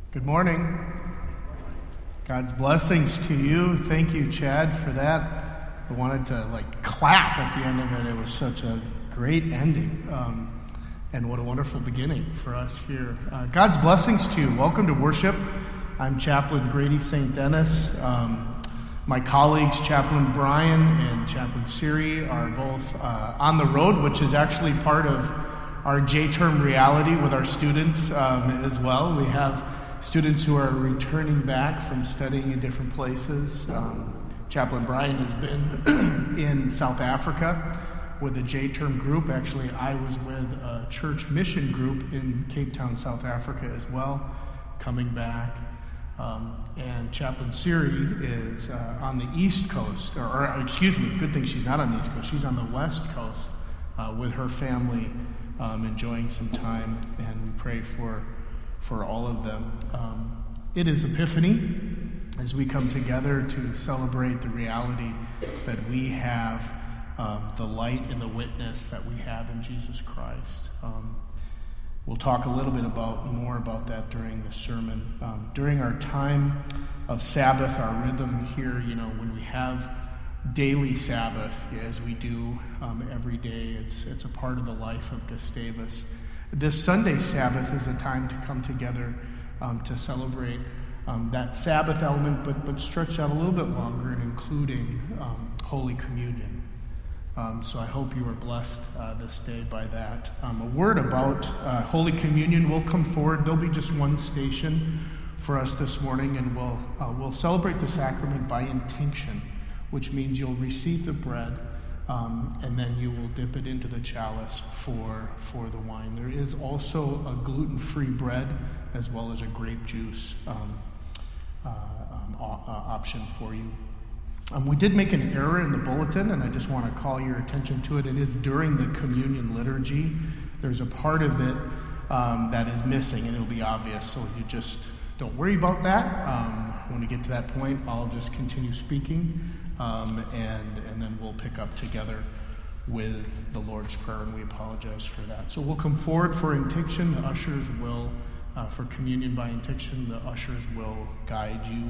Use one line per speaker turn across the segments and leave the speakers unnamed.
Good morning. God's blessings to you. Thank you, Chad, for that. I wanted to clap at the end of it. It was such a great ending. And what a wonderful beginning for us here. God's blessings to you. Welcome to worship. I'm Chaplain Grady St. Dennis. My colleagues, Chaplain Brian and Chaplain Siri, are both on the road, which is actually part of our J-term reality with our students as well. We have students who are returning back from studying in different places. Chaplain Brian has been in South Africa with a J-term group. Actually, I was with a church mission group in Cape Town, South Africa as well, coming back. And Chaplain Siri is on the East Coast, good thing she's not on the East Coast. She's on the West Coast with her family, enjoying some time, and we pray for all of them. It is Epiphany as we come together to celebrate the reality that we have the light and the witness that we have in Jesus Christ. We'll talk a little bit more about that during the sermon. During our time of Sabbath, our rhythm here, when we have daily Sabbath, as we do every day, it's a part of the life of Gustavus. This Sunday Sabbath is a time to come together to celebrate that Sabbath element, but stretch out a little bit longer, and including Holy Communion. So I hope you are blessed this day by that. A word about Holy Communion will come forward. There'll be just one station for us this morning, and we'll celebrate the sacrament by intinction, which means you'll receive the bread, and then you will dip it into the chalice for the wine. There is also a gluten-free bread as well as a grape juice option for you. We did make an error in the bulletin, and I just want to call your attention to it. It is during the communion liturgy. There's a part of it that is missing, and it'll be obvious, so you just don't worry about that. When we get to that point, I'll just continue speaking, and then we'll pick up together with the Lord's Prayer, and we apologize for that. So we'll come forward for intinction. The ushers will, for communion by intinction, the ushers will guide you.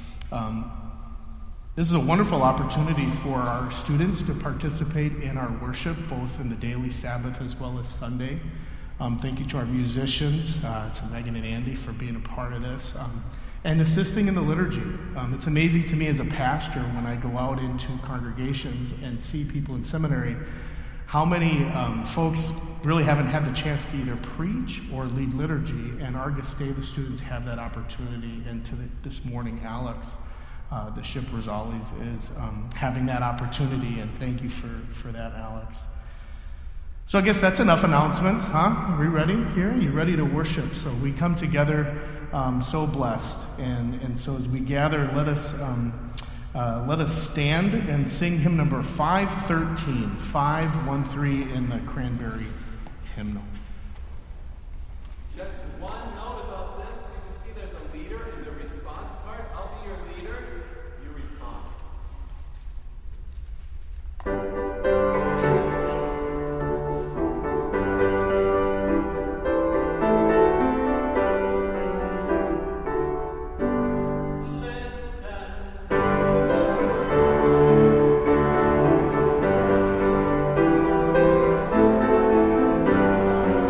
This is a wonderful opportunity for our students to participate in our worship, both in the daily Sabbath as well as Sunday. Thank you to our musicians, to Megan and Andy for being a part of this, and assisting in the liturgy. It's amazing to me as a pastor when I go out into congregations and see people in seminary, how many folks really haven't had the chance to either preach or lead liturgy, and our Gustavus students have that opportunity. And this morning, Alex, the Ship Rosales, is having that opportunity, and thank you for that, Alex. So I guess that's enough announcements, huh? Are we ready here? Are you ready to worship? So we come together so blessed, and so as we gather, let us stand and sing hymn number 513, 513 in the Cranberry hymnal.
Just one note about this, you can see there's a leader in the response part. I'll be your leader, you respond.
Listen.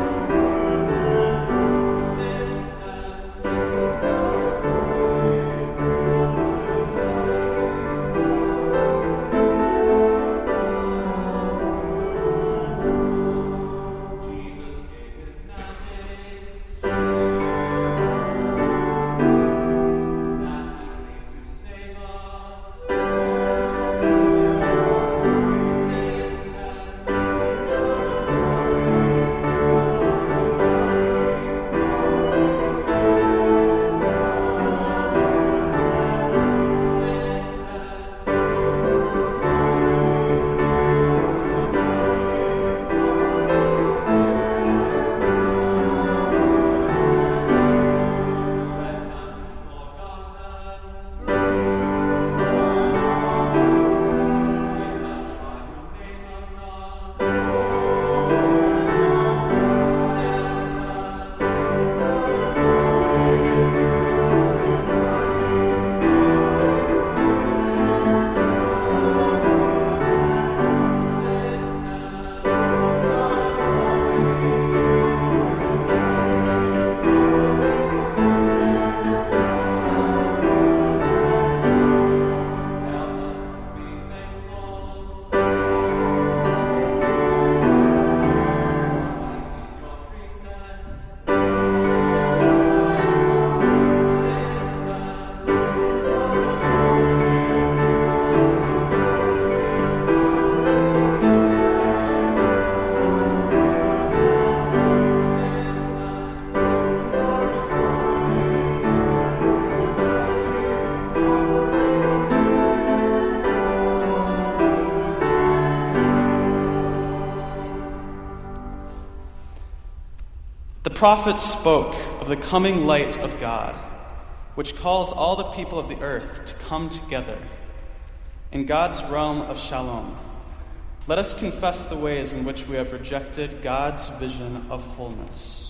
prophets spoke of the coming light of God, which calls all the people of the earth to come together in God's realm of shalom. Let us confess the ways in which we have rejected God's vision of wholeness.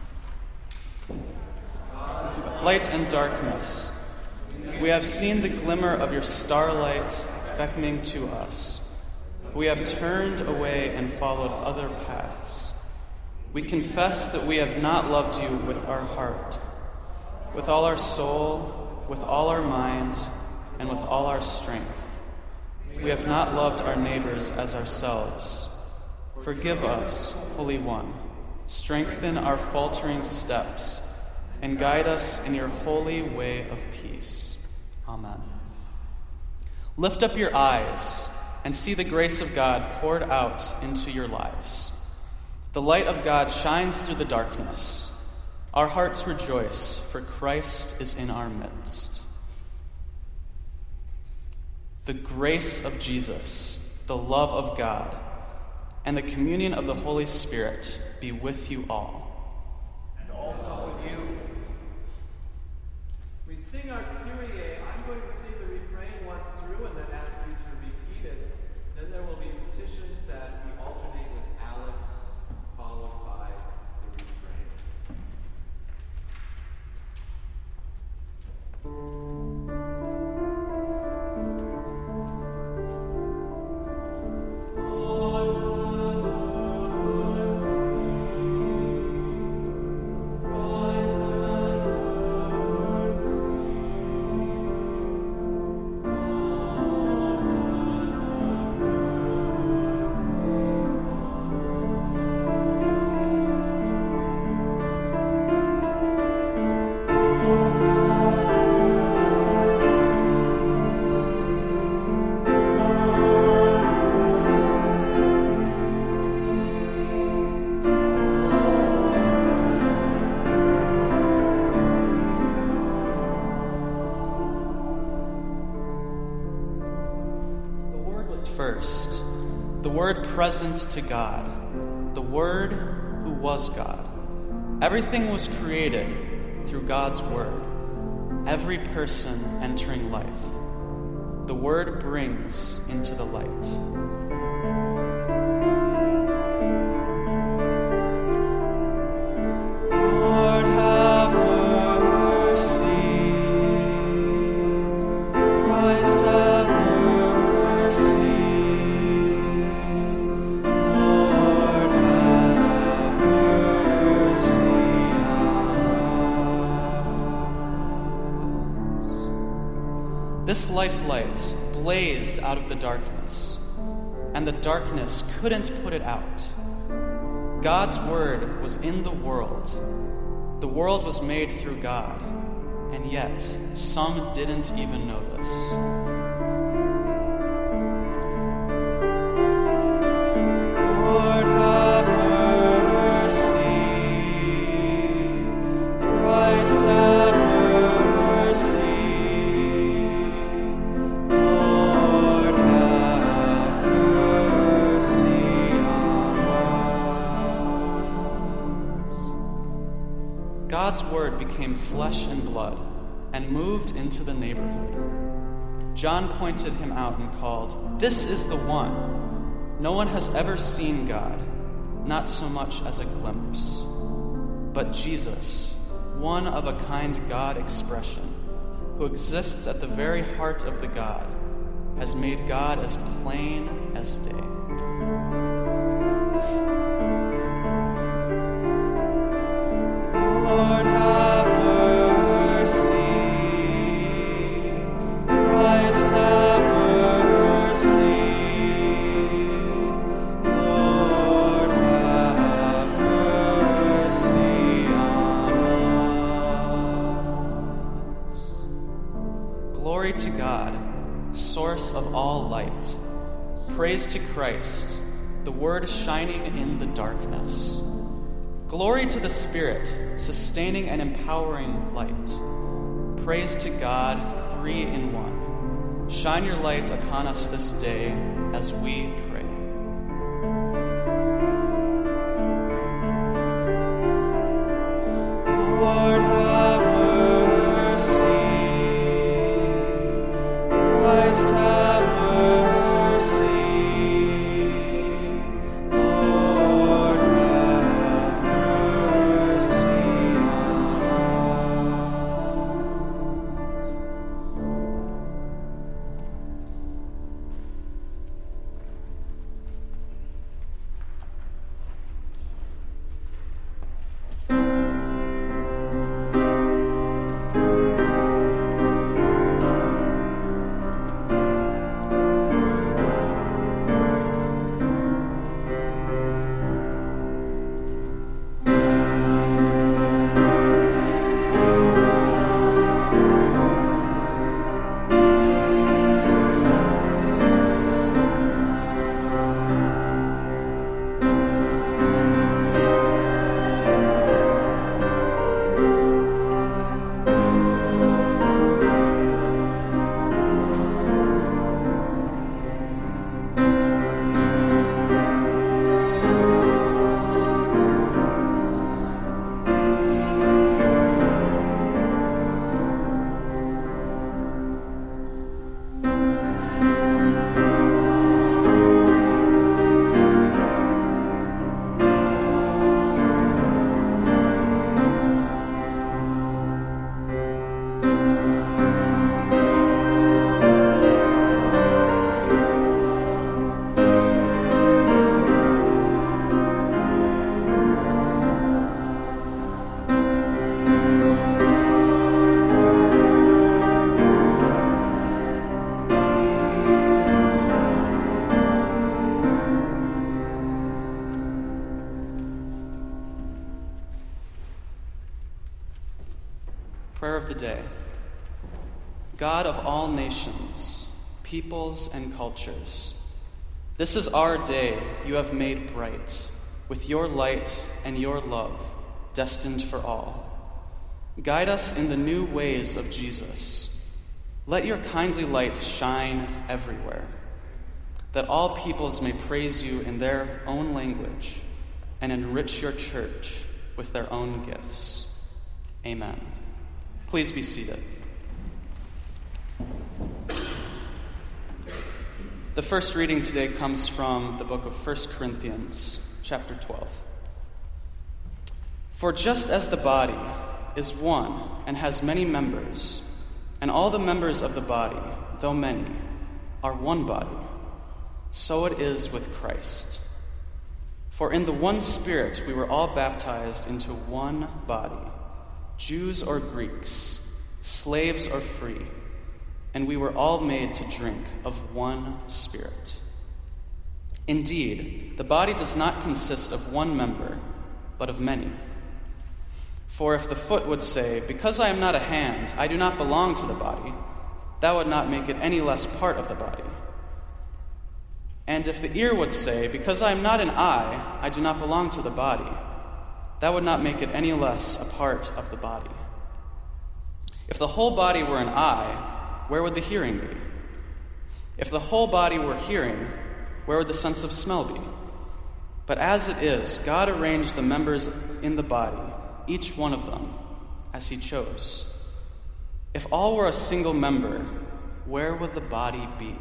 Light and darkness, we have seen the glimmer of your starlight beckoning to us. We have turned away and followed other paths. We confess that we have not loved you with our heart, with all our soul, with all our mind, and with all our strength. We have not loved our neighbors as ourselves. Forgive us, Holy One. Strengthen our faltering steps and guide us in your holy way of peace. Amen. Lift up your eyes and see the grace of God poured out into your lives. The light of God shines through the darkness. Our hearts rejoice, for Christ is in our midst. The grace of Jesus, the love of God, and the communion of the Holy Spirit be with you all.
And also with you. We sing our Kyrie. I'm going to sing the refrain once through and then ask you to repeat it. Then there will be petitions that we alternate with Alex, followed by the refrain.
First, the Word present to God, the Word who was God. Everything was created through God's Word, every person entering life. The Word brings into the light. Lord, have mercy. Christ, have mercy. Lord, have mercy on us. This life light blazed out of the darkness, and the darkness couldn't put it out. God's Word was in the world. The world was made through God, and yet some didn't even notice. Lord, have mercy. Christ, have mercy. Lord, have mercy on us. God's Word became flesh and blood and moved into the neighborhood. John pointed him out and called, "This is the one. No one has ever seen God, not so much as a glimpse." But Jesus, one of a kind God expression, who exists at the very heart of the God, has made God as plain as day. Lord, have mercy. Christ, have mercy. Lord, have mercy on us. Glory to God, source of all light. Praise to Christ, the Word shining in the darkness. Glory to the Spirit, sustaining and empowering light. Praise to God, three in one. Shine your light upon us this day as we pray. Prayer of the day. God of all nations, peoples and cultures, this is our day you have made bright, with your light and your love destined for all. Guide us in the new ways of Jesus. Let your kindly light shine everywhere, that all peoples may praise you in their own language and enrich your church with their own gifts. Amen. Please be seated. The first reading today comes from the book of 1 Corinthians, chapter 12. For just as the body is one and has many members, and all the members of the body, though many, are one body, so it is with Christ. For in the one Spirit we were all baptized into one body, Jews or Greeks, slaves or free, and we were all made to drink of one Spirit. Indeed, the body does not consist of one member, but of many. For if the foot would say, "Because I am not a hand, I do not belong to the body," that would not make it any less part of the body. And if the ear would say, "Because I am not an eye, I do not belong to the body," that would not make it any less a part of the body. If the whole body were an eye, where would the hearing be? If the whole body were hearing, where would the sense of smell be? But as it is, God arranged the members in the body, each one of them, as he chose. If all were a single member, where would the body be?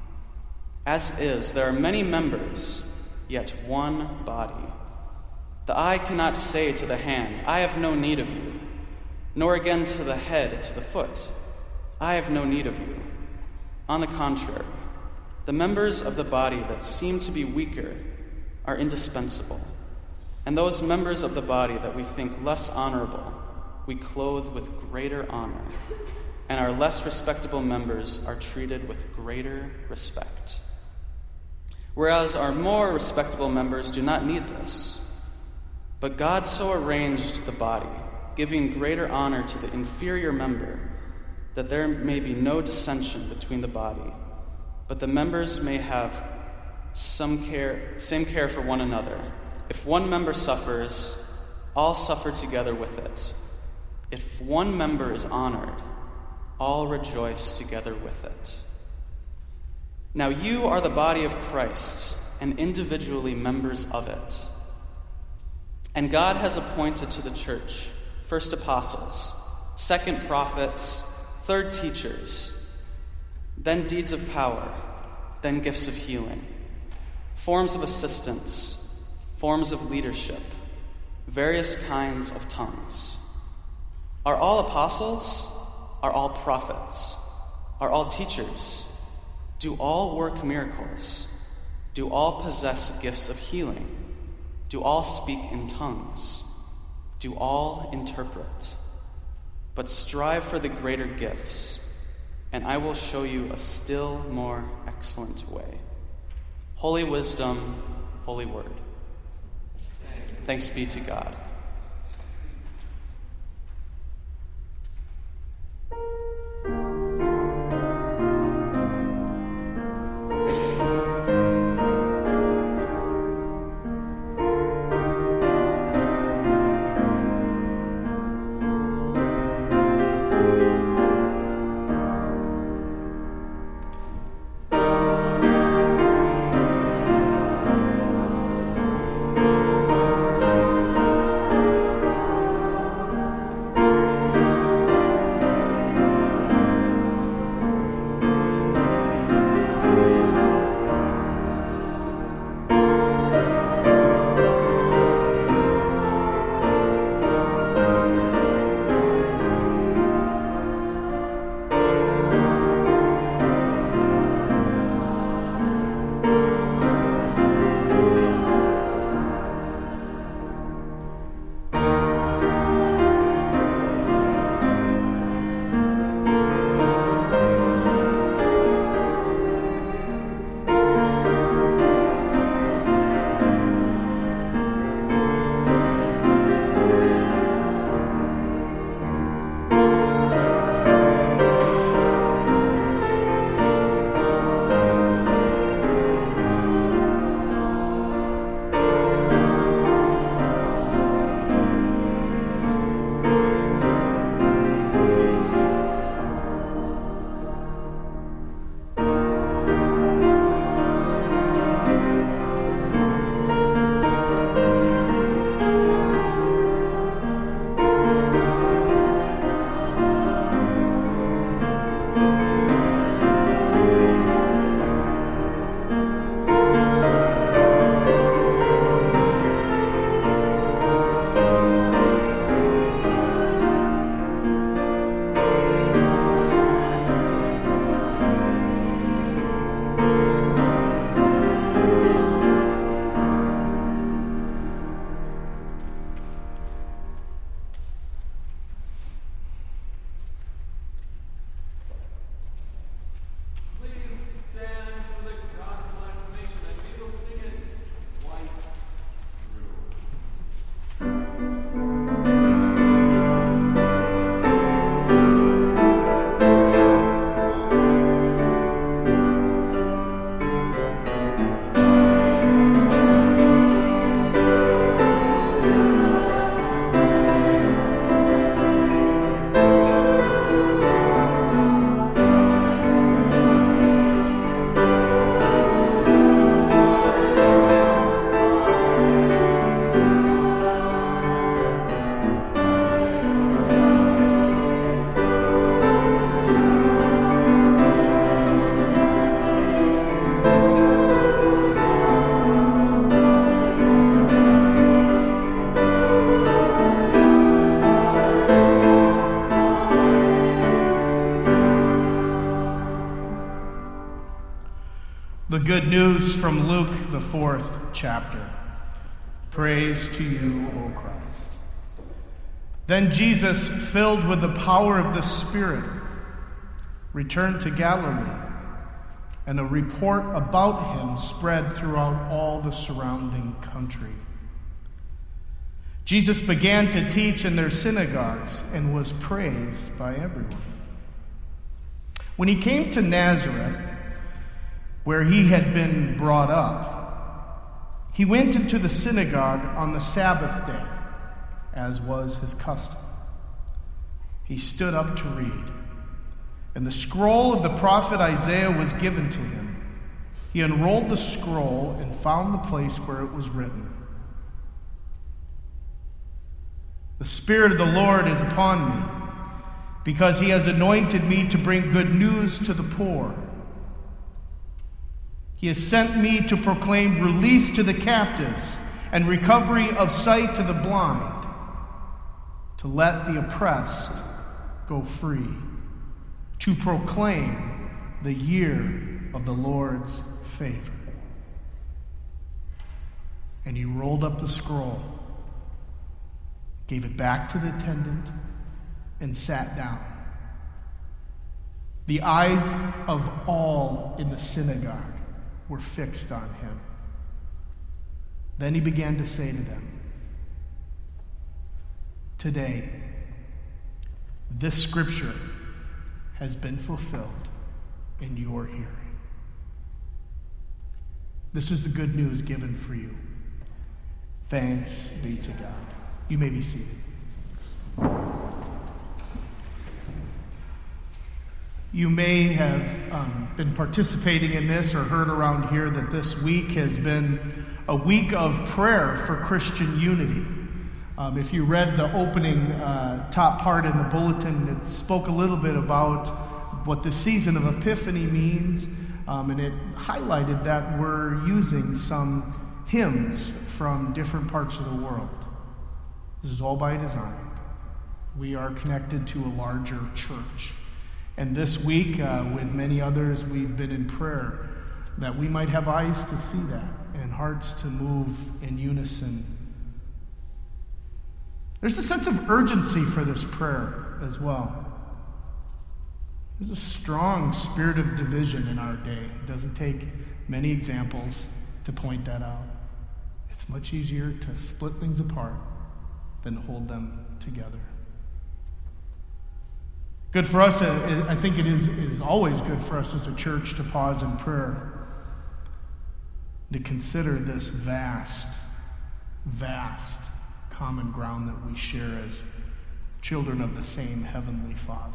As it is, there are many members, yet one body. The eye cannot say to the hand, "I have no need of you," nor again to the head, to the foot, "I have no need of you." On the contrary, the members of the body that seem to be weaker are indispensable, and those members of the body that we think less honorable we clothe with greater honor, and our less respectable members are treated with greater respect. Whereas our more respectable members do not need this. But God so arranged the body, giving greater honor to the inferior member, that there may be no dissension between the body, but the members may have same care for one another. If one member suffers, all suffer together with it. If one member is honored, all rejoice together with it. Now you are the body of Christ, and individually members of it. And God has appointed to the church first apostles, second prophets, third teachers, then deeds of power, then gifts of healing, forms of assistance, forms of leadership, various kinds of tongues. Are all apostles? Are all prophets? Are all teachers? Do all work miracles? Do all possess gifts of healing? Do all speak in tongues? Do all interpret? But strive for the greater gifts, and I will show you a still more excellent way. Holy wisdom, holy word. Thanks be to God.
The good news from Luke, the 4th chapter. Praise to you, O Christ. Then Jesus, filled with the power of the Spirit, returned to Galilee, and a report about him spread throughout all the surrounding country. Jesus began to teach in their synagogues and was praised by everyone. When he came to Nazareth, where he had been brought up, he went into the synagogue on the Sabbath day, as was his custom. He stood up to read, and the scroll of the prophet Isaiah was given to him. He unrolled the scroll and found the place where it was written, "The Spirit of the Lord is upon me, because he has anointed me to bring good news to the poor. He has sent me to proclaim release to the captives and recovery of sight to the blind, to let the oppressed go free, to proclaim the year of the Lord's favor." And he rolled up the scroll, gave it back to the attendant, and sat down. The eyes of all in the synagogue were fixed on him. Then he began to say to them, "Today, this scripture has been fulfilled in your hearing." This is the good news given for you. Thanks be to God. You may be seated. You may have been participating in this or heard around here that this week has been a week of prayer for Christian unity. If you read the opening top part in the bulletin, it spoke a little bit about what the season of Epiphany means, and it highlighted that we're using some hymns from different parts of the world. This is all by design. We are connected to a larger church. And this week, with many others, we've been in prayer that we might have eyes to see that and hearts to move in unison. There's a sense of urgency for this prayer as well. There's a strong spirit of division in our day. It doesn't take many examples to point that out. It's much easier to split things apart than hold them together. Good for us, I think it is always good for us as a church to pause in prayer, to consider this vast, vast common ground that we share as children of the same Heavenly Father.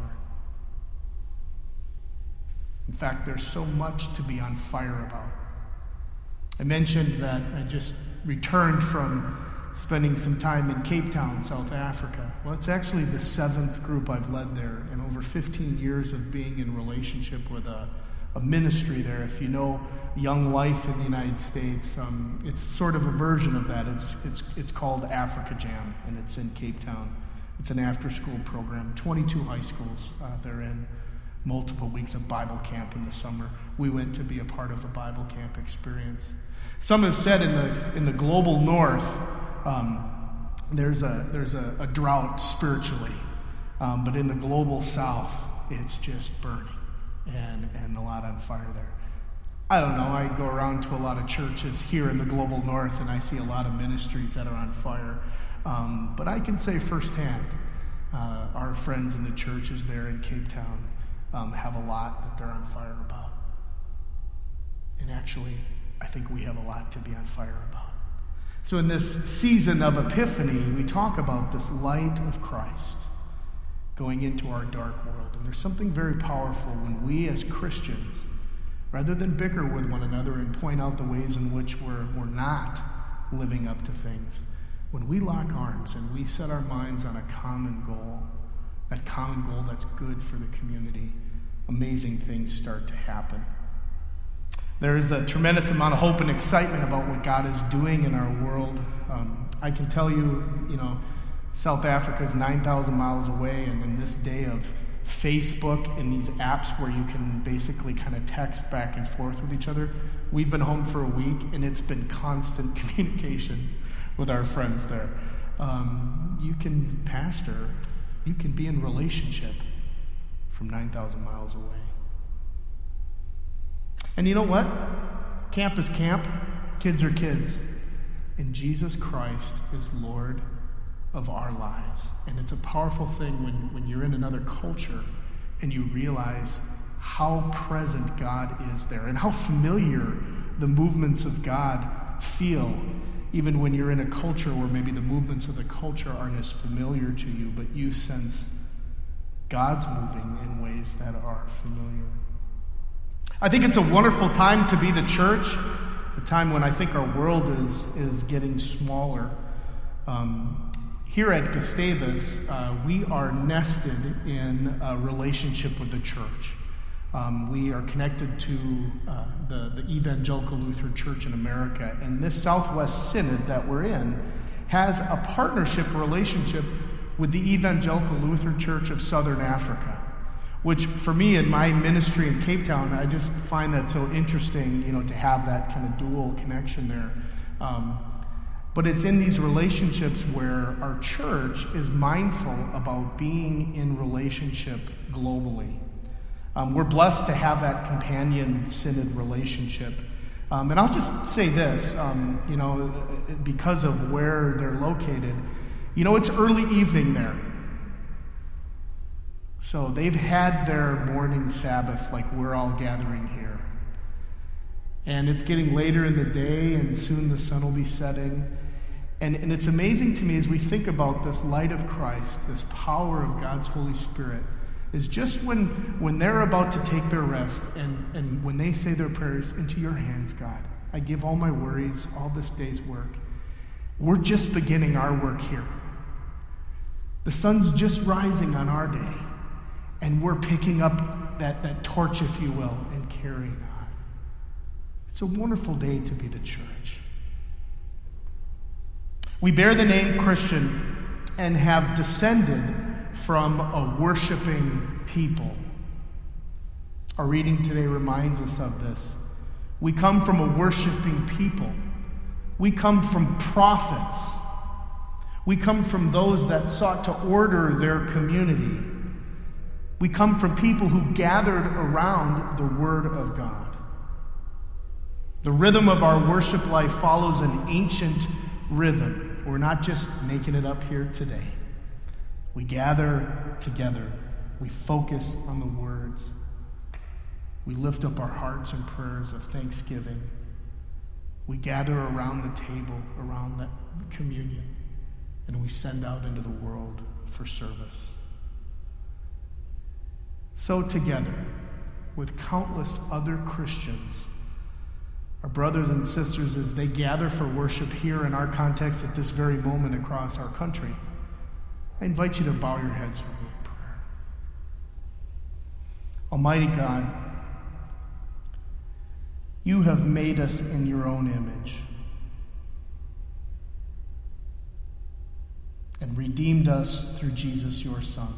In fact, there's so much to be on fire about. I mentioned that I just returned from spending some time in Cape Town, South Africa. Well, it's actually the 7th group I've led there, and over 15 years of being in relationship with a ministry there. If you know Young Life in the United States, it's sort of a version of that. It's called Africa Jam, and it's in Cape Town. It's an after-school program, 22 high schools they're in, multiple weeks of Bible camp in the summer. We went to be a part of a Bible camp experience. Some have said in the global north, there's a drought spiritually, but in the global south, it's just burning and a lot on fire there. I don't know, I go around to a lot of churches here in the global north, and I see a lot of ministries that are on fire, but I can say firsthand, our friends in the churches there in Cape Town have a lot that they're on fire about. And actually, I think we have a lot to be on fire about. So in this season of Epiphany, we talk about this light of Christ going into our dark world. And there's something very powerful when we as Christians, rather than bicker with one another and point out the ways in which we're not living up to things, when we lock arms and we set our minds on a common goal, that common goal that's good for the community, amazing things start to happen. There is a tremendous amount of hope and excitement about what God is doing in our world. I can tell you, South Africa is 9,000 miles away, and in this day of Facebook and these apps where you can basically kind of text back and forth with each other. We've been home for a week, and it's been constant communication with our friends there. You can pastor, you can be in relationship from 9,000 miles away. And you know what? Camp is camp, kids are kids. And Jesus Christ is Lord of our lives. And it's a powerful thing when you're in another culture and you realize how present God is there and how familiar the movements of God feel, even when you're in a culture where maybe the movements of the culture aren't as familiar to you, but you sense God's moving in ways that are familiar. I think it's a wonderful time to be the church, a time when I think our world is getting smaller. Here at Gustavus, we are nested in a relationship with the church. We are connected to the Evangelical Lutheran Church in America, and this Southwest Synod that we're in has a partnership relationship with the Evangelical Lutheran Church of Southern Africa, which for me in my ministry in Cape Town, I just find that so interesting, to have that kind of dual connection there. But it's in these relationships where our church is mindful about being in relationship globally. We're blessed to have that companion synod relationship. And I'll just say this, because of where they're located, it's early evening there. So they've had their morning Sabbath like we're all gathering here. And it's getting later in the day, and soon the sun will be setting. And it's amazing to me as we think about this light of Christ, this power of God's Holy Spirit, is just when they're about to take their rest and when they say their prayers, into your hands, God, I give all my worries, all this day's work. We're just beginning our work here. The sun's just rising on our day, and we're picking up that torch, if you will, and carrying on. It's a wonderful day to be the church. We bear the name Christian and have descended from a worshiping people. Our reading today reminds us of this. We come from a worshiping people. We come from prophets. We come from those that sought to order their community. We come from people who gathered around the Word of God. The rhythm of our worship life follows an ancient rhythm. We're not just making it up here today. We gather together. We focus on the words. We lift up our hearts in prayers of thanksgiving. We gather around the table, around that communion, and we send out into the world for service. So together, with countless other Christians, our brothers and sisters, as they gather for worship here in our context at this very moment across our country, I invite you to bow your heads with me in prayer. Almighty God, you have made us in your own image and redeemed us through Jesus, your Son.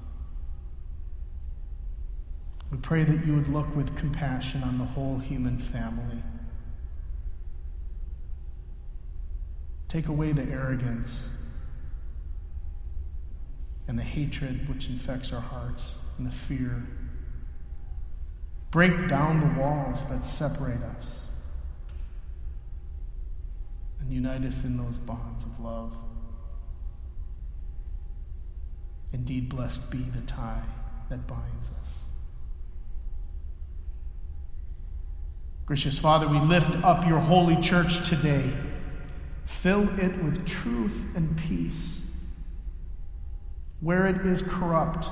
We pray that you would look with compassion on the whole human family. Take away the arrogance and the hatred which infects our hearts and the fear. Break down the walls that separate us and unite us in those bonds of love. Indeed, blessed be the tie that binds us. Gracious Father, we lift up your holy church today. Fill it with truth and peace. Where it is corrupt,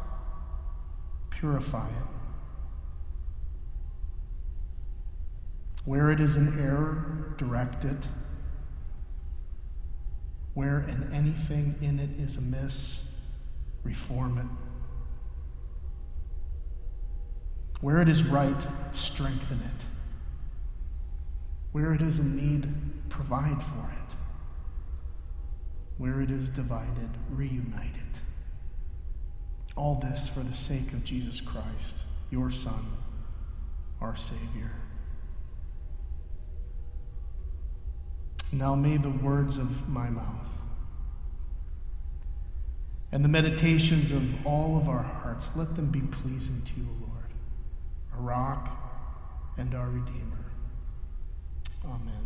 purify it. Where it is in error, direct it. Where anything in it is amiss, reform it. Where it is right, strengthen it. Where it is in need, provide for it. Where it is divided, reunite it. All this for the sake of Jesus Christ, your Son, our Savior. Now may the words of my mouth and the meditations of all of our hearts, let them be pleasing to you, Lord, our rock and our Redeemer. Amen.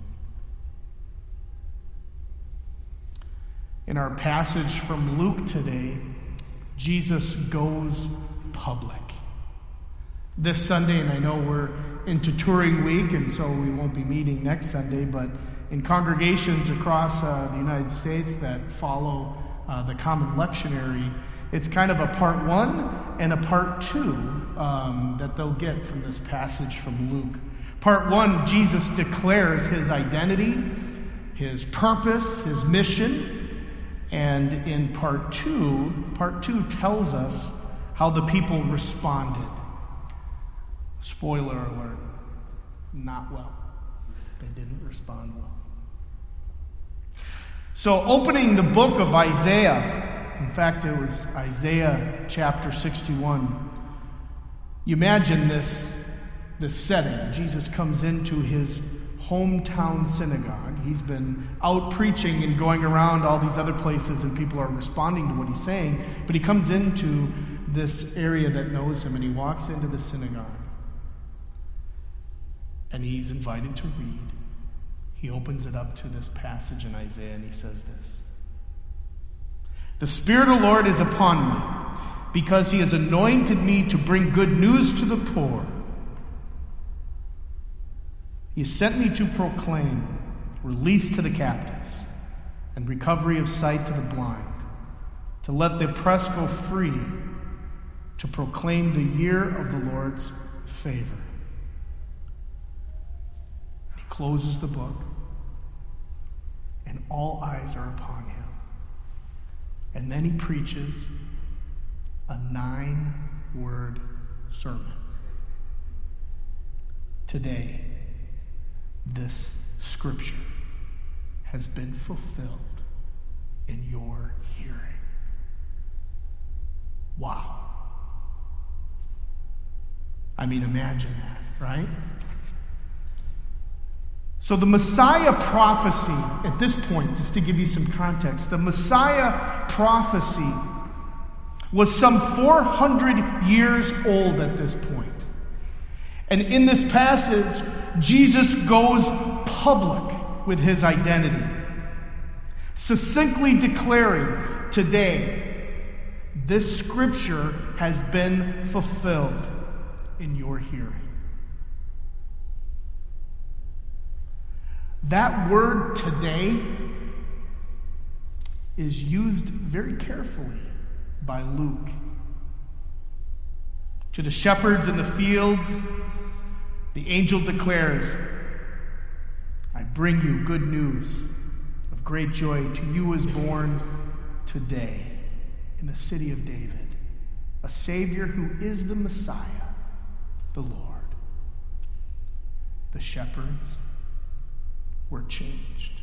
In our passage from Luke today, Jesus goes public. This Sunday, and I know we're into touring week, and so we won't be meeting next Sunday, but in congregations across the United States that follow the common lectionary, it's kind of a part 1 and a part 2 that they'll get from this passage from Luke. Part 1, Jesus declares his identity, his purpose, his mission. And in part 2 tells us how the people responded. Spoiler alert, not well. They didn't respond well. So opening the book of Isaiah, in fact it was Isaiah chapter 61. You imagine this setting. Jesus comes into his hometown synagogue. He's been out preaching and going around all these other places, and people are responding to what he's saying. But he comes into this area that knows him, and he walks into the synagogue. And he's invited to read. He opens it up to this passage in Isaiah, and he says this: "The Spirit of the Lord is upon me, because he has anointed me to bring good news to the poor. He has sent me to proclaim release to the captives and recovery of sight to the blind, to let the oppressed go free, to proclaim the year of the Lord's favor." He closes the book, and all eyes are upon him. And then he preaches a 9-word sermon. Today, this scripture has been fulfilled in your hearing. Wow. I mean, imagine that, right? So the Messiah prophecy, at this point, just to give you some context, the Messiah prophecy was some 400 years old at this point. And in this passage, Jesus goes public with his identity, succinctly declaring, today, this scripture has been fulfilled in your hearing. That word today is used very carefully by Luke. To the shepherds in the fields, the angel declares, "I bring you good news of great joy. To you is born today in the city of David a Savior who is the Messiah, the Lord." The shepherds were changed.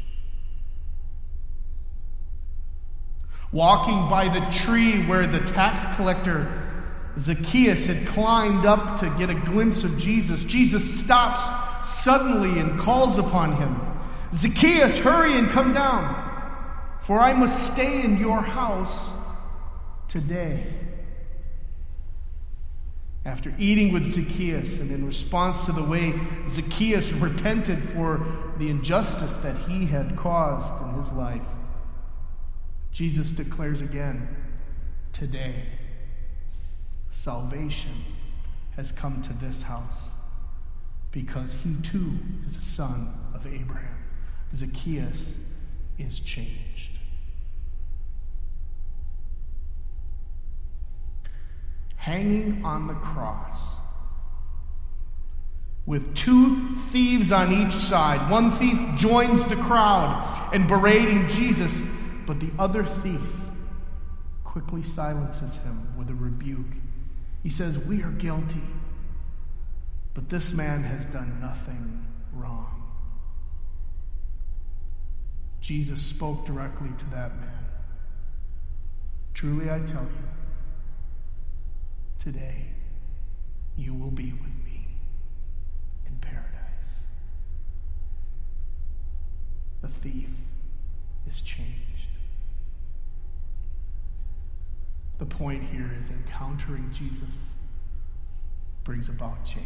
Walking by the tree where the tax collector Zacchaeus had climbed up to get a glimpse of Jesus, Jesus stops suddenly and calls upon him, "Zacchaeus, hurry and come down, for I must stay in your house today." After eating with Zacchaeus, and in response to the way Zacchaeus repented for the injustice that he had caused in his life, Jesus declares again, today, salvation has come to this house, because he too is a son of Abraham. Zacchaeus is changed. Hanging on the cross, with 2 thieves on each side. One thief joins the crowd in berating Jesus, but the other thief quickly silences him with a rebuke. He says, "We are guilty, but this man has done nothing wrong." Jesus spoke directly to that man. "Truly I tell you, today you will be with me in paradise. The thief is changed. The point here is encountering Jesus brings about change.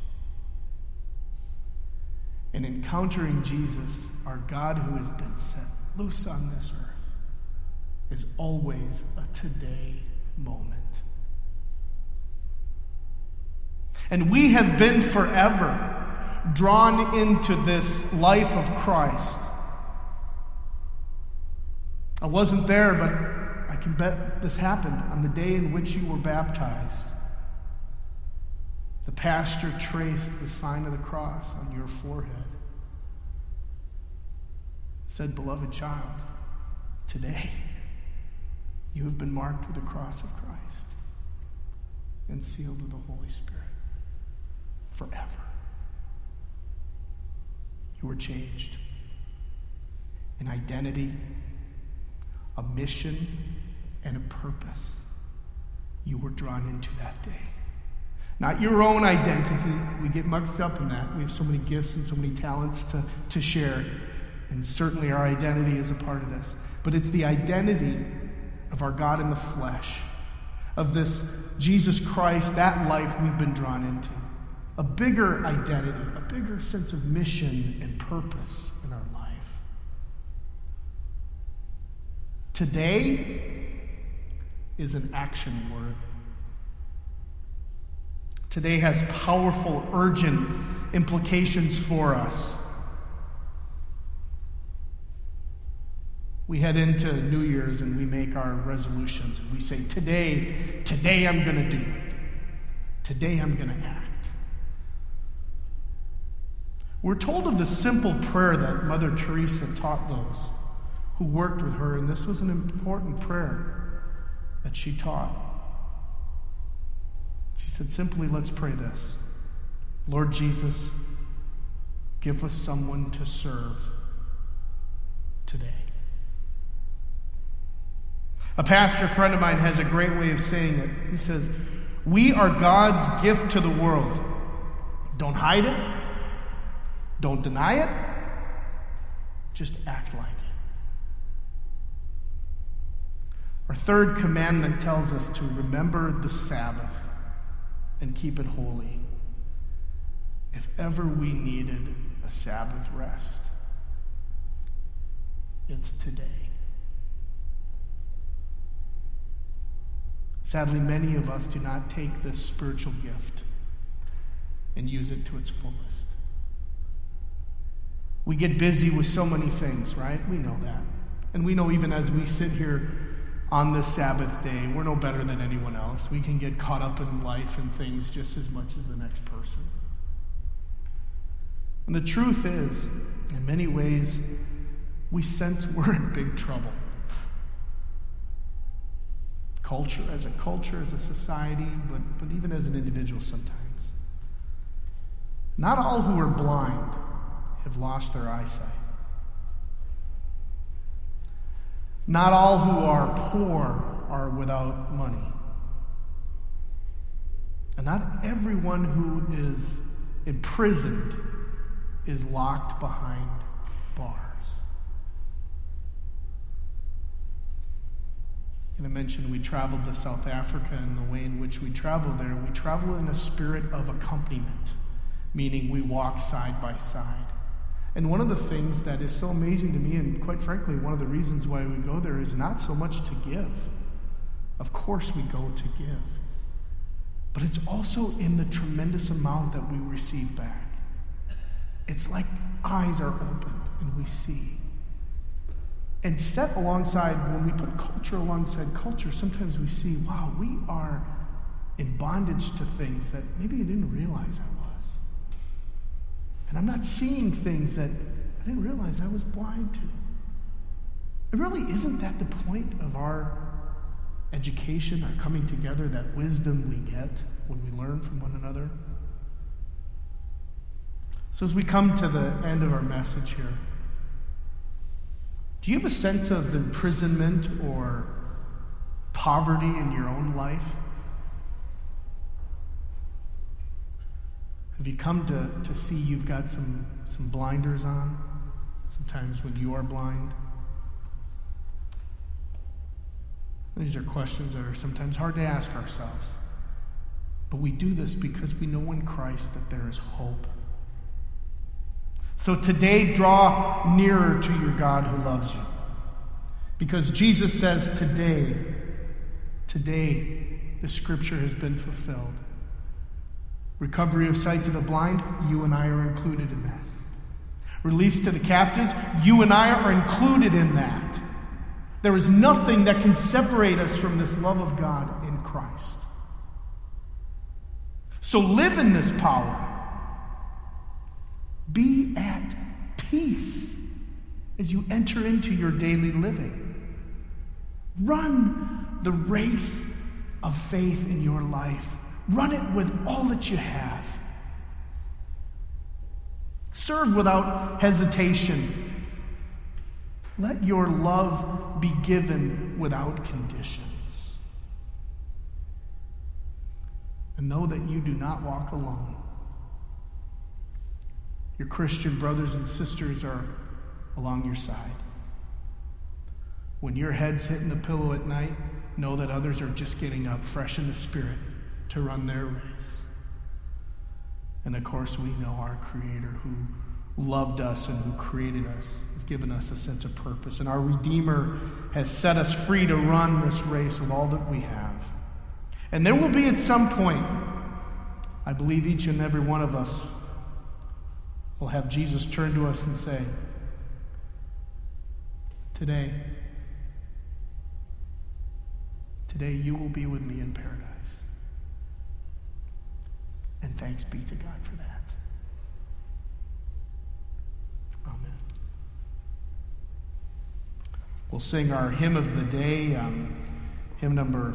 And encountering Jesus, our God who has been set loose on this earth, is always a today moment. And we have been forever drawn into this life of Christ. I wasn't there, but I can bet this happened on the day in which you were baptized. The pastor traced the sign of the cross on your forehead. It said, "Beloved child, today you have been marked with the cross of Christ and sealed with the Holy Spirit forever." You were changed. An identity, a mission, and a purpose. You were drawn into that day. Not your own identity. We get mixed up in that. We have so many gifts and so many talents to share. And certainly our identity is a part of this. But it's the identity of our God in the flesh, of this Jesus Christ, that life we've been drawn into. A bigger identity, a bigger sense of mission and purpose in our life. Today is an action word. Today has powerful, urgent implications for us. We head into New Year's and we make our resolutions. And we say, today I'm going to do it. Today I'm going to act. We're told of the simple prayer that Mother Teresa taught those who worked with her, and this was an important prayer that she taught. She said, simply, let's pray this. Lord Jesus, give us someone to serve today. A pastor friend of mine has a great way of saying it. He says, we are God's gift to the world. Don't hide it. Don't deny it. Just act like it. Our third commandment tells us to remember the Sabbath and keep it holy. If ever we needed a Sabbath rest, it's today. Sadly, many of us do not take this spiritual gift and use it to its fullest. We get busy with so many things, right? We know that. And we know even as we sit here on this Sabbath day, we're no better than anyone else. We can get caught up in life and things just as much as the next person. And the truth is, in many ways, we sense we're in big trouble. Culture, as a society, but even as an individual sometimes. Not all who are blind have lost their eyesight. Not all who are poor are without money. And not everyone who is imprisoned is locked behind bars. And I mentioned we traveled to South Africa, and the way in which we travel there, we travel in a spirit of accompaniment, meaning we walk side by side. And one of the things that is so amazing to me, and quite frankly, one of the reasons why we go there is not so much to give. Of course we go to give. But it's also in the tremendous amount that we receive back. It's like eyes are opened and we see. And set alongside, when we put culture alongside culture, sometimes we see, wow, we are in bondage to things that maybe I didn't realize I was. And I'm not seeing things that I didn't realize I was blind to. It really isn't that the point of our education, our coming together, that wisdom we get when we learn from one another? So as we come to the end of our message here, do you have a sense of imprisonment or poverty in your own life? Have you come to see you've got some blinders on? Sometimes when you are blind? These are questions that are sometimes hard to ask ourselves. But we do this because we know in Christ that there is hope. So today, draw nearer to your God who loves you. Because Jesus says today, the scripture has been fulfilled. Recovery of sight to the blind, you and I are included in that. Release to the captives, you and I are included in that. There is nothing that can separate us from this love of God in Christ. So live in this power. Be at peace as you enter into your daily living. Run the race of faith in your life. Run it with all that you have. Serve without hesitation. Let your love be given without conditions. And know that you do not walk alone. Your Christian brothers and sisters are along your side. When your head's hitting the pillow at night, know that others are just getting up fresh in the spirit to run their race. And of course, we know our Creator who loved us and who created us has given us a sense of purpose. And our Redeemer has set us free to run this race with all that we have. And there will be at some point, I believe each and every one of us will have Jesus turn to us and say, Today you will be with me in paradise. And thanks be to God for that. Amen. We'll sing our hymn of the day, hymn number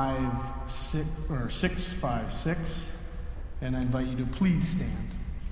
656, and I invite you to please stand.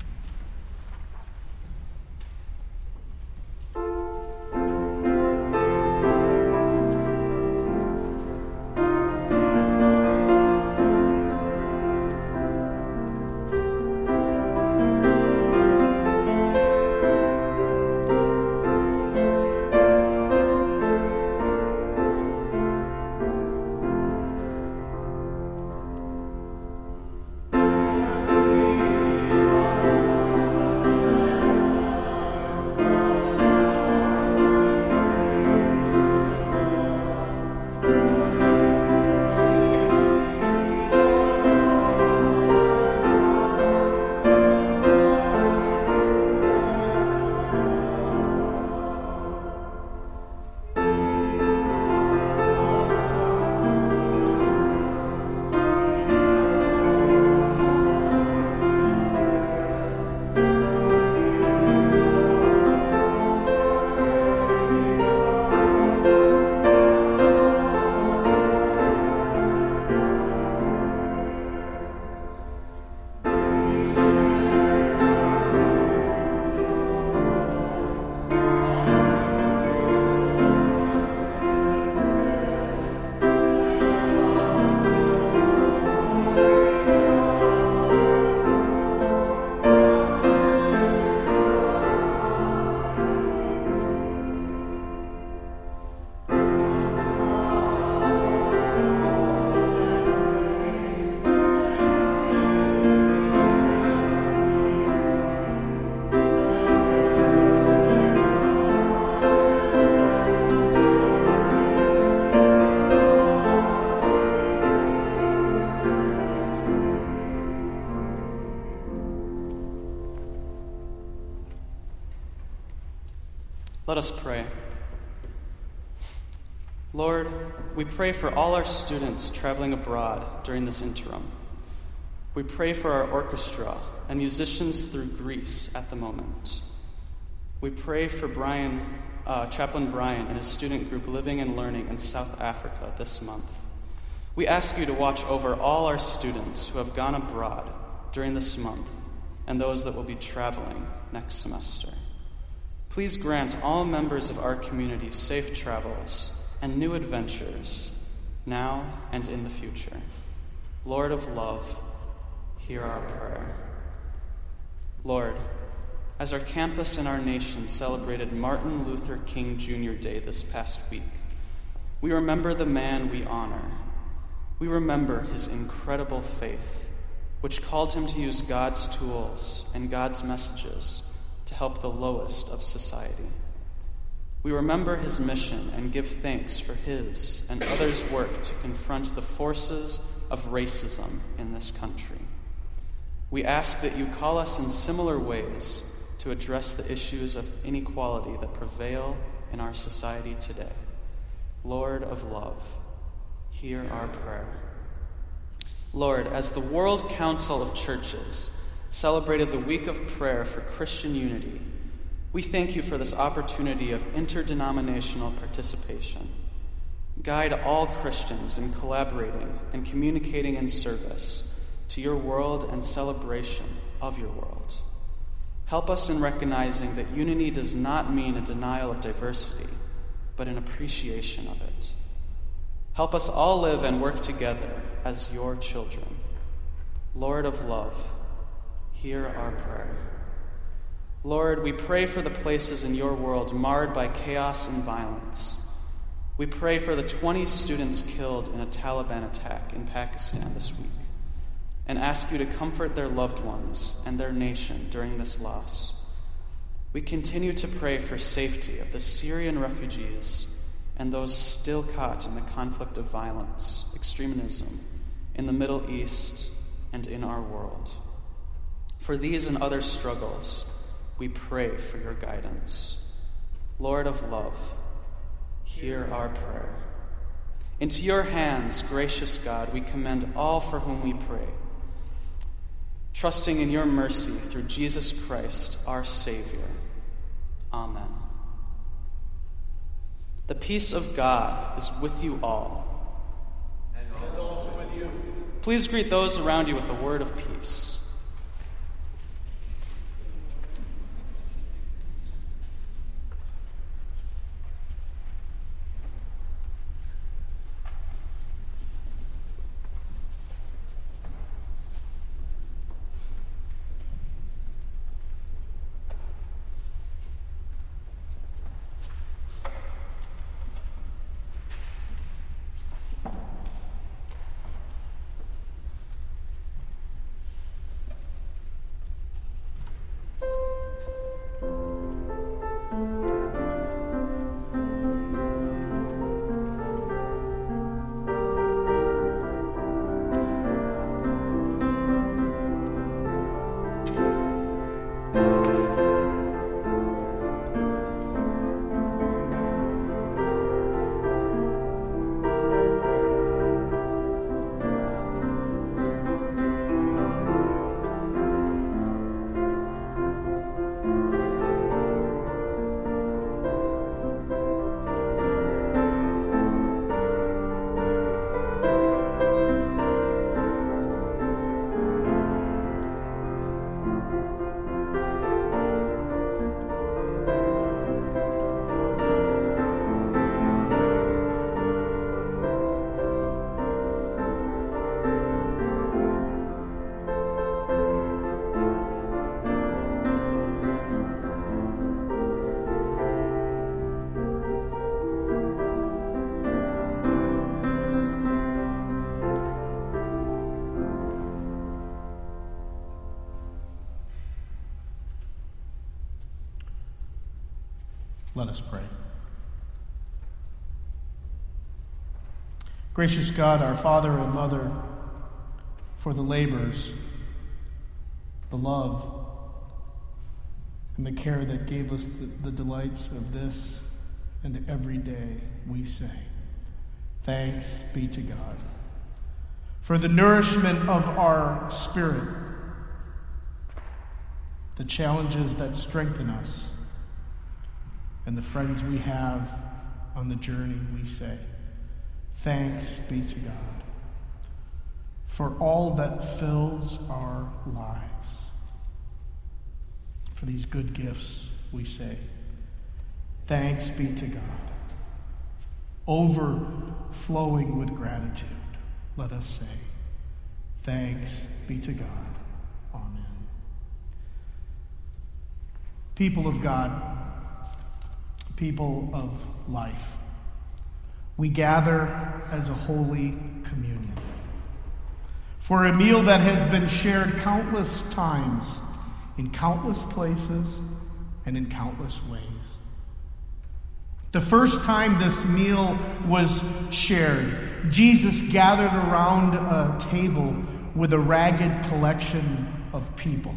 Let us pray. Lord, we pray for all our students traveling abroad during this interim. We pray for our orchestra and musicians through Greece at the moment. We pray for Chaplain Brian and his student group living and learning in South Africa this month. We ask you to watch over all our students who have gone abroad during this month and those that will be traveling next semester. Please grant all members of our community safe travels and new adventures, now and in the future. Lord of love, hear our prayer. Lord, as our campus and our nation celebrated Martin Luther King Jr. Day this past week, we remember the man we honor. We remember his incredible faith, which called him to use God's tools and God's messages to help the lowest of society. We remember his mission and give thanks for his and others' work to confront the forces of racism in this country. We ask that you call us in similar ways to address the issues of inequality that prevail in our society today. Lord of love, hear our prayer. Lord, as the World Council of Churches celebrated the week of prayer for Christian unity, we thank you for this opportunity of interdenominational participation. Guide all Christians in collaborating and communicating in service to your world and celebration of your world. Help us in recognizing that unity does not mean a denial of diversity, but an appreciation of it. Help us all live and work together as your children. Lord of love, hear our prayer. Lord, we pray for the places in your world marred by chaos and violence. We pray for the 20 students killed in a Taliban attack in Pakistan this week, and ask you to comfort their loved ones and their nation during this loss. We continue to pray for safety of the Syrian refugees and those still caught in the conflict of violence, extremism in the Middle East and in our world. For these and other struggles, we pray for your guidance. Lord of love, hear our prayer. Into your hands, gracious God, we commend all for whom we pray, trusting in your mercy through Jesus Christ, our Savior. Amen. The peace of God is with you all.
And also with you.
Please greet those around you with a word of peace.
Let us pray. Gracious God, our Father and Mother, for the labors, the love, and the care that gave us the delights of this and every day, we say, thanks be to God. For the nourishment of our spirit, the challenges that strengthen us, and the friends we have on the journey, we say, thanks be to God. For all that fills our lives, for these good gifts, we say, thanks be to God. Overflowing with gratitude, let us say, thanks be to God. Amen. People of God, people of life, we gather as a holy communion for a meal that has been shared countless times in countless places and in countless ways. The first time this meal was shared, Jesus gathered around a table with a ragged collection of people.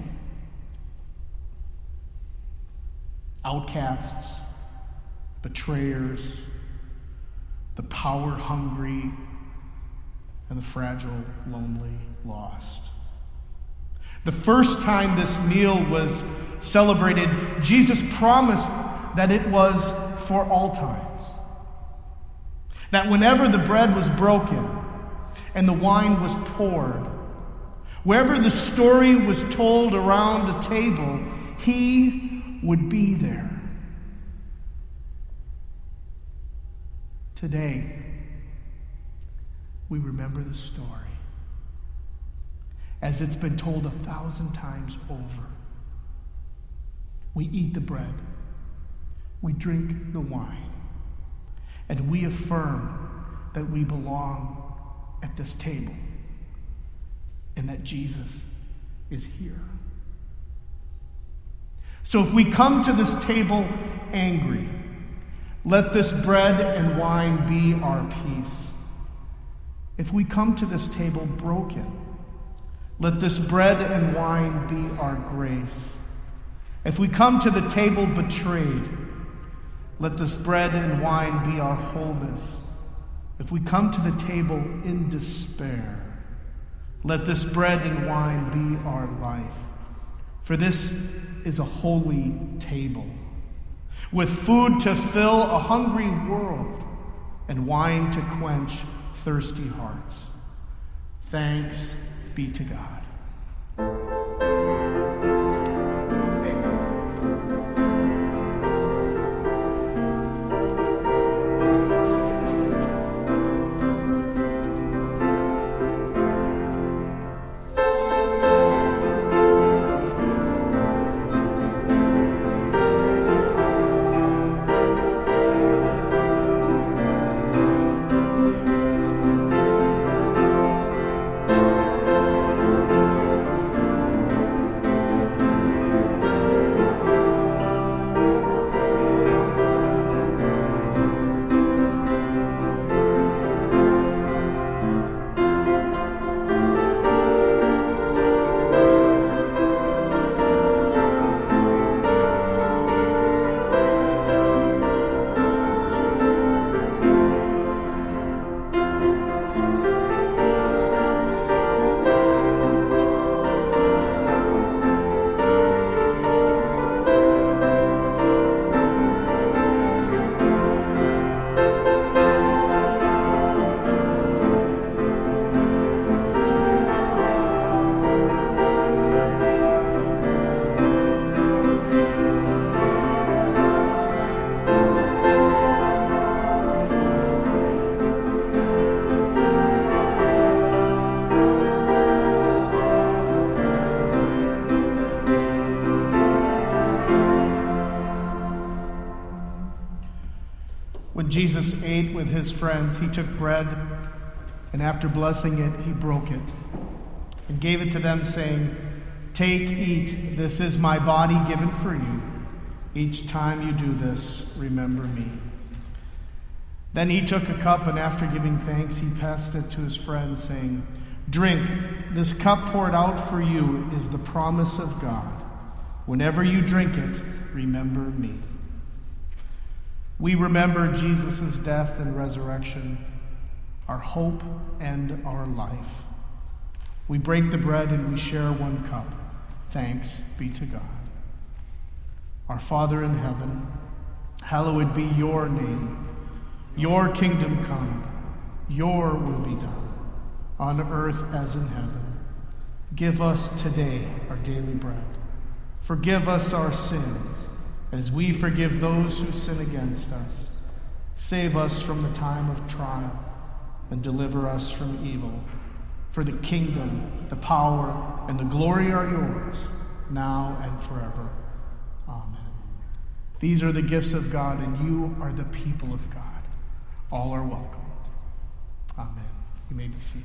Outcasts, betrayers, the power-hungry, and the fragile, lonely, lost. The first time this meal was celebrated, Jesus promised that it was for all times. That whenever the bread was broken and the wine was poured, wherever the story was told around a table, he would be there. Today, we remember the story as it's been told 1,000 times over. We eat the bread, we drink the wine, and we affirm that we belong at this table and that Jesus is here. So if we come to this table angry, let this bread and wine be our peace. If we come to this table broken, let this bread and wine be our grace. If we come to the table betrayed, let this bread and wine be our wholeness. If we come to the table in despair, let this bread and wine be our life. For this is a holy table, with food to fill a hungry world and wine to quench thirsty hearts. Thanks be to God. When Jesus ate with his friends, he took bread, and after blessing it, he broke it and gave it to them, saying, "Take, eat, this is my body given for you. Each time you do this, remember me." Then he took a cup, and after giving thanks, he passed it to his friends, saying, "Drink, this cup poured out for you is the promise of God. Whenever you drink it, remember me." We remember Jesus' death and resurrection, our hope and our life. We break the bread and we share one cup. Thanks be to God. Our Father in heaven, hallowed be your name. Your kingdom come, your will be done, on earth as in heaven. Give us today our daily bread. Forgive us our sins, as we forgive those who sin against us. Save us from the time of trial, and deliver us from evil. For the kingdom, the power, and the glory are yours, now and forever. Amen. These are the gifts of God, and you are the people of God. All are welcomed. Amen. You may be seated.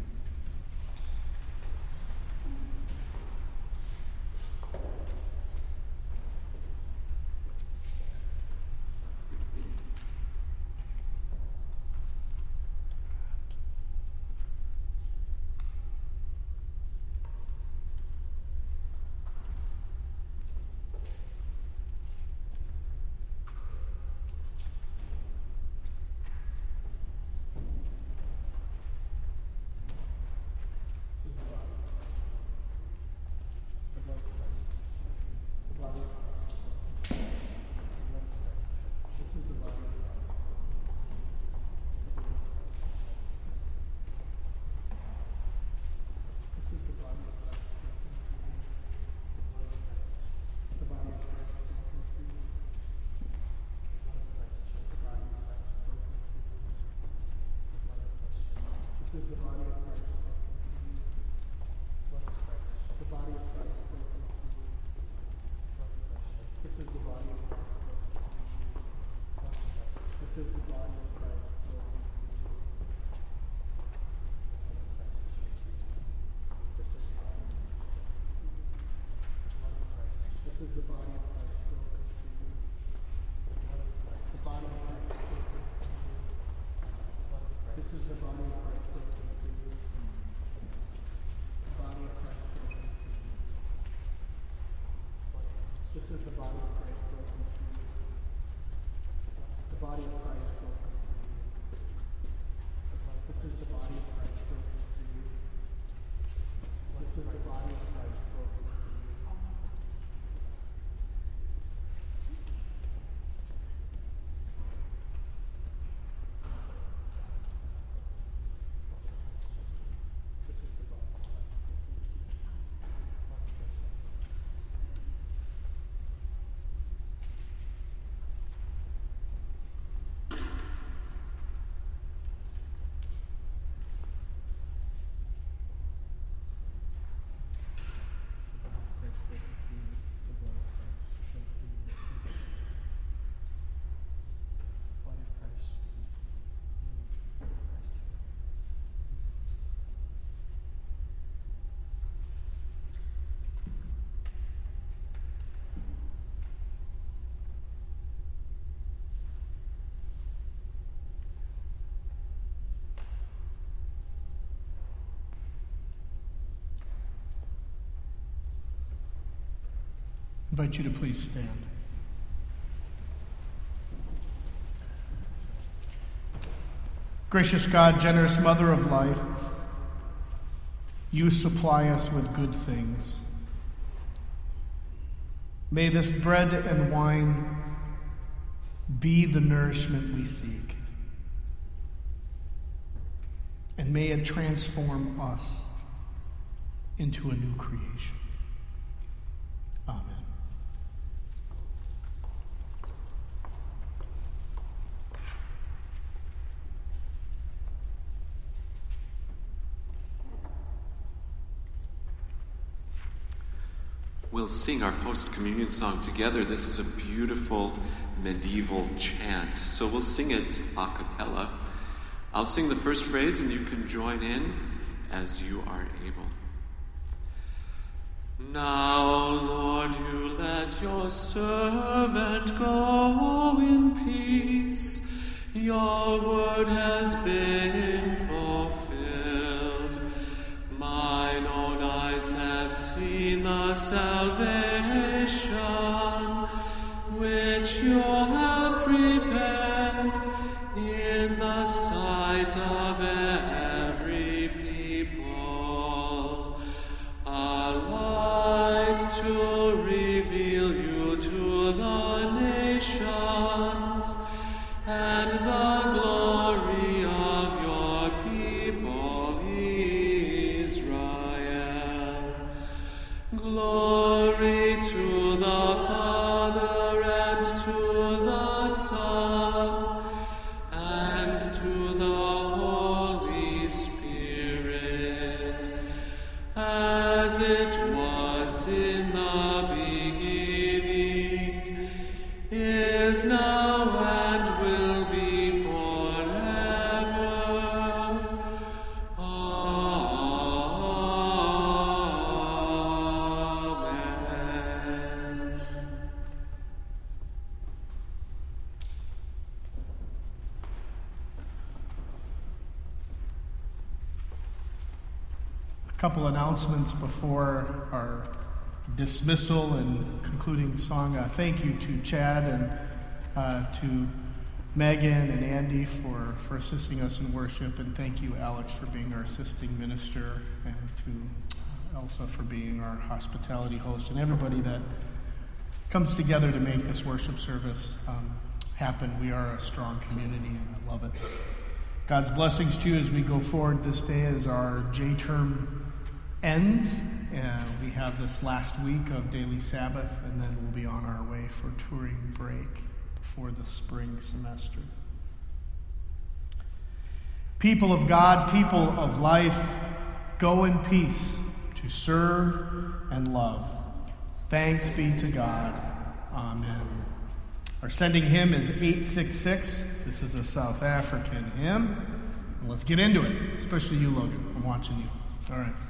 This is the body of Christ broken for you. The body of Christ broken for you. This is the body of Christ broken for you. This is the body of Christ broken for you. This is the body of Christ. This is the body of Christ broken for you. The body of Christ broken for you. This is the body of Christ broken for you. The body of Christ broken for you. This is the body of Christ broken for you. The body of Christ broken for you. This is the body of Christ broken for you. This is the body of Christ broken for you.
I invite you to please stand. Gracious God, generous Mother of life, you supply us with good things. May this bread and wine be the nourishment we seek. And may it transform us into a new creation. Amen.
We'll sing our post-communion song together. This is a beautiful medieval chant. So we'll sing it a cappella. I'll sing the first phrase and you can join in as you are able. Now, Lord, you let your servant go in peace. Your word has been fulfilled. Mine own eyes have seen the salvation which you have prepared in the sight of every people, a light to reveal you to the nations and the glory of your people Israel. Glory to the Father and to the Son and to the Holy Spirit, as it was in the beginning, now, and will be forever. Amen.
A couple announcements before our dismissal and concluding song. Thank you to Chad and to Megan and Andy for assisting us in worship, and thank you, Alex, for being our assisting minister, and to Elsa for being our hospitality host, and everybody that comes together to make this worship service happen. We are a strong community, and I love it. God's blessings to you as we go forward this day as our J-term ends, and we have this last week of daily Sabbath, and then we'll be on our way for touring break before the spring semester. People of God, people of life, go in peace to serve and love. Thanks be to God. Amen. Our sending hymn is 866. This is a South African hymn. Let's get into it, especially you, Logan. I'm watching you. All right.